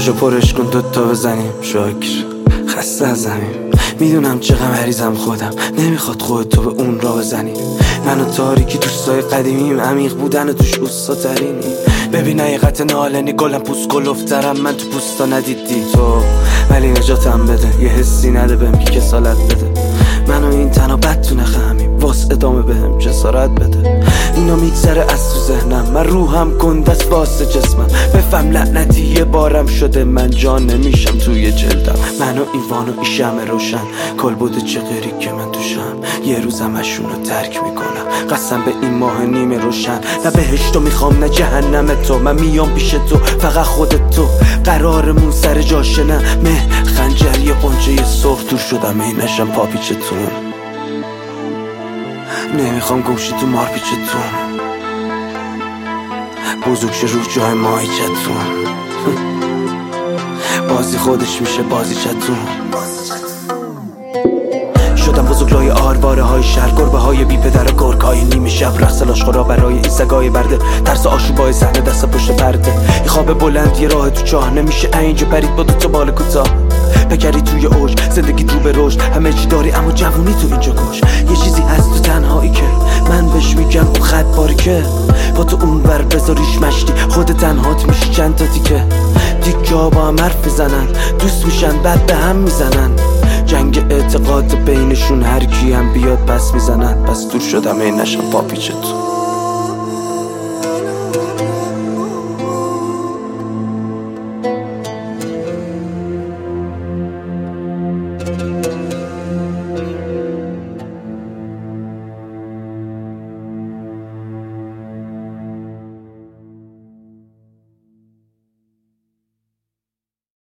پاشو پرش کن دوتا بزنیم شاکر خسته از زمین. میدونم چقدر مریضم خودم، نمیخواد خودتو به اون را بزنی. من و تاریکی دوستای قدیمیم، عمیق بودن و توش اوستا ترینی. ببین حقیقت نالنی گلم پوست گلفترم، من تو پوستا ندیدی تو، ولی نجاتم بده. یه حسی نده بهم که کسالت بده. من و این تنها بد تو نخمیم، واس ادامه بهم جسارت بده. اینا میگذره از تو ذهنم، من روحم گندست واسه جسمم. بفهم لعنتی یه بارم شده، من جان نمیشم توی جلدم. من و ایوان و این شمع روشن، کل بوده چه غیری که من توشم. یه روز همشونو ترک میکنم، قسم به این ماه نیمه روشن. نه بهشتو میخوام نه جهنم تو، من میام پیش تو فقط خودت تو. قرارمون سر جاشه نه مه خنجر یه قنچه سرخ دور شدم ای نشم پاپیچتون. نمیخوام گمشی تو مار پیچتون، بزرگ شه رو جای ماهیچتون. بازی خودش میشه بازی چتون. شدم بزرگ لای آرواره های شهر، گربه های بی پدر و گرگ های نیمه شب. رقص لاشخورا برای این سگای برده، ترس آشوبای صحنه دست پشت پرده. این خواب بلند یه راه تو چاه، نمیشه اینجا پرید با دوتا بال کوتاه. بگری توی اوج زندگی رو به رشد، همه چی داری اما جوونی تو اینجا کش. یه چیزی هست تو تنهایی که من بهش میگم اون خط باریکه. با تو اون ور بذاریش مشتی، خود تنهات میشی چند تا تیکه. دیگه با هم حرف میزنن، دوست میشن بعد به هم میزنن. جنگ اعتقاد بینشون هر کی هم بیاد پس میزنن. پس دور شدم این نشم پاپیچتون.